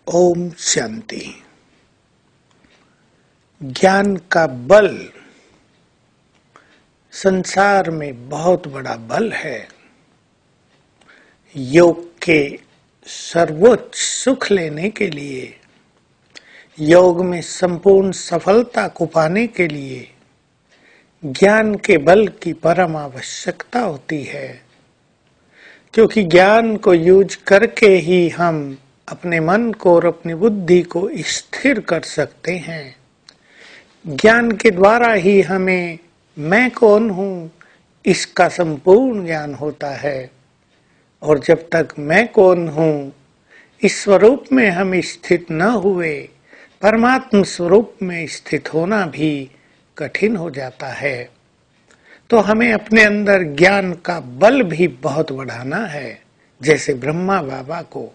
ओम शांति। ज्ञान का बल संसार में बहुत बड़ा बल है। योग के सर्वोच्च सुख लेने के लिए, योग में संपूर्ण सफलता को पाने के लिए ज्ञान के बल की परम आवश्यकता होती है, क्योंकि ज्ञान को यूज करके ही हम अपने मन को और अपनी बुद्धि को स्थिर कर सकते हैं। ज्ञान के द्वारा ही हमें मैं कौन हूँ इसका संपूर्ण ज्ञान होता है, और जब तक मैं कौन हूँ इस स्वरूप में हम स्थित न हुए, परमात्म स्वरूप में स्थित होना भी कठिन हो जाता है। तो हमें अपने अंदर ज्ञान का बल भी बहुत बढ़ाना है। जैसे ब्रह्मा बाबा को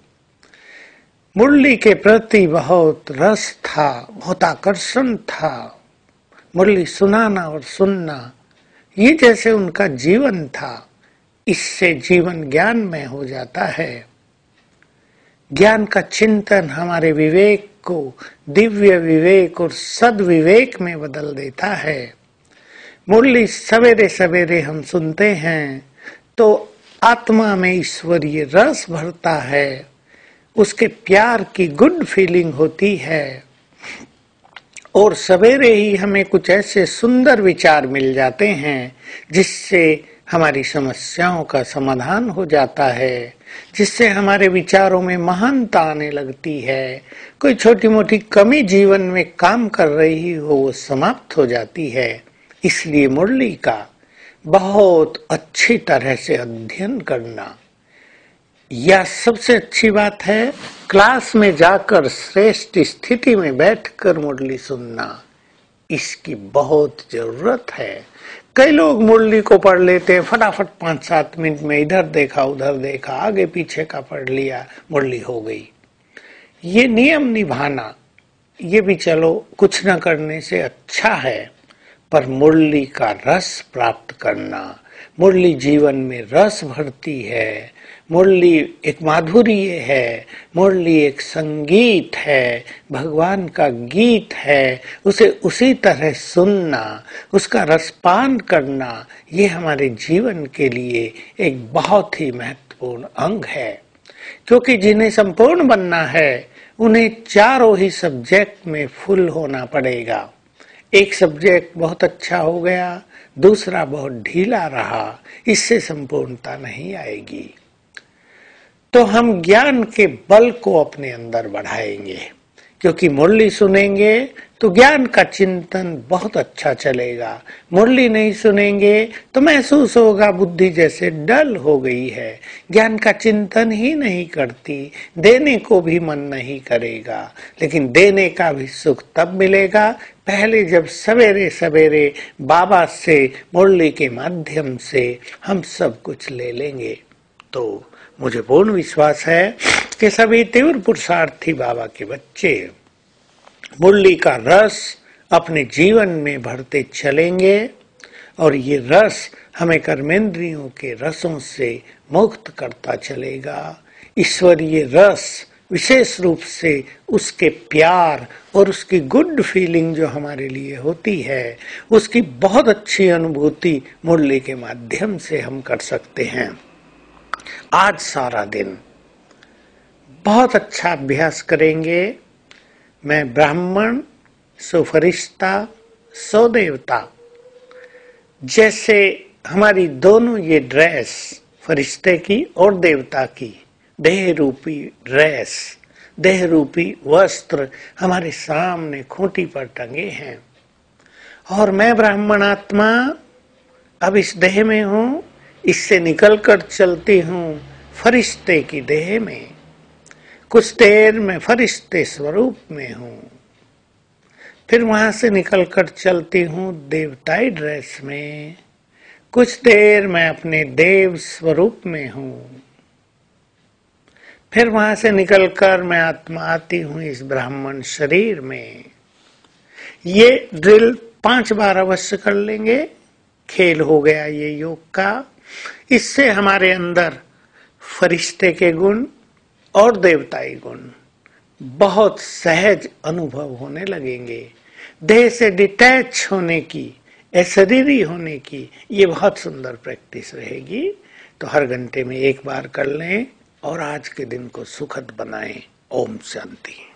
मुरली के प्रति बहुत रस था, बहुत आकर्षण था। मुरली सुनाना और सुनना ये जैसे उनका जीवन था। इससे जीवन ज्ञान में हो जाता है। ज्ञान का चिंतन हमारे विवेक को दिव्य विवेक और सद्विवेक में बदल देता है। मुरली सवेरे सवेरे हम सुनते हैं तो आत्मा में ईश्वरीय रस भरता है, उसके प्यार की गुड फीलिंग होती है, और सवेरे ही हमें कुछ ऐसे सुंदर विचार मिल जाते हैं जिससे हमारी समस्याओं का समाधान हो जाता है, जिससे हमारे विचारों में महानता आने लगती है। कोई छोटी मोटी कमी जीवन में काम कर रही हो वो समाप्त हो जाती है। इसलिए मुरली का बहुत अच्छी तरह से अध्ययन करना यह सबसे अच्छी बात है। क्लास में जाकर श्रेष्ठ स्थिति में बैठकर मुरली सुनना, इसकी बहुत जरूरत है। कई लोग मुरली को पढ़ लेते हैं, फटाफट 5-7 मिनट में इधर देखा उधर देखा, आगे पीछे का पढ़ लिया, मुरली हो गई। ये नियम निभाना ये भी चलो कुछ न करने से अच्छा है, पर मुरली का रस प्राप्त करना, मुरली जीवन में रस भरती है। मुरली एक माधुर्य है, मुरली एक संगीत है, भगवान का गीत है। उसे उसी तरह सुनना, उसका रसपान करना, ये हमारे जीवन के लिए एक बहुत ही महत्वपूर्ण अंग है। क्योंकि जिन्हें संपूर्ण बनना है उन्हें चारों ही सब्जेक्ट में फुल होना पड़ेगा। एक सब्जेक्ट बहुत अच्छा हो गया, दूसरा बहुत ढीला रहा, इससे संपूर्णता नहीं आएगी। तो हम ज्ञान के बल को अपने अंदर बढ़ाएंगे, क्योंकि मुरली सुनेंगे तो ज्ञान का चिंतन बहुत अच्छा चलेगा। मुरली नहीं सुनेंगे तो महसूस होगा बुद्धि जैसे डल हो गई है, ज्ञान का चिंतन ही नहीं करती, देने को भी मन नहीं करेगा। लेकिन देने का भी सुख तब मिलेगा पहले जब सवेरे सवेरे बाबा से मुरली के माध्यम से हम सब कुछ ले लेंगे। तो मुझे पूर्ण विश्वास है कि सभी तीव्र पुरुषार्थी बाबा के बच्चे मुरली का रस अपने जीवन में भरते चलेंगे, और ये रस हमें कर्मेंद्रियों के रसों से मुक्त करता चलेगा। ईश्वरीय रस विशेष रूप से उसके प्यार और उसकी गुड फीलिंग जो हमारे लिए होती है, उसकी बहुत अच्छी अनुभूति मुरली के माध्यम से हम कर सकते हैं। आज सारा दिन बहुत अच्छा अभ्यास करेंगे। मैं ब्राह्मण, सो फरिश्ता, सो देवता, जैसे हमारी दोनों ये ड्रेस फरिश्ते की और देवता की देह रूपी ड्रेस, देह रूपी वस्त्र हमारे सामने खूंटी पर टंगे हैं, और मैं ब्राह्मण आत्मा अब इस देह में हूँ, इससे निकलकर चलती हूँ फरिश्ते की देह में। कुछ देर मैं फरिश्ते स्वरूप में हूँ, फिर वहां से निकलकर चलती हूँ देवताई ड्रेस में। कुछ देर मैं अपने देव स्वरूप में हूँ, फिर वहां से निकलकर मैं आत्मा आती हूँ इस ब्राह्मण शरीर में। ये ड्रिल 5 बार अवश्य कर लेंगे। खेल हो गया ये योग का। इससे हमारे अंदर फरिश्ते के गुण और देवताई गुण बहुत सहज अनुभव होने लगेंगे। देह से डिटैच होने की, अशरीरी होने की ये बहुत सुंदर प्रैक्टिस रहेगी। तो हर घंटे में एक बार कर लें और आज के दिन को सुखद बनाएं। ओम शांति।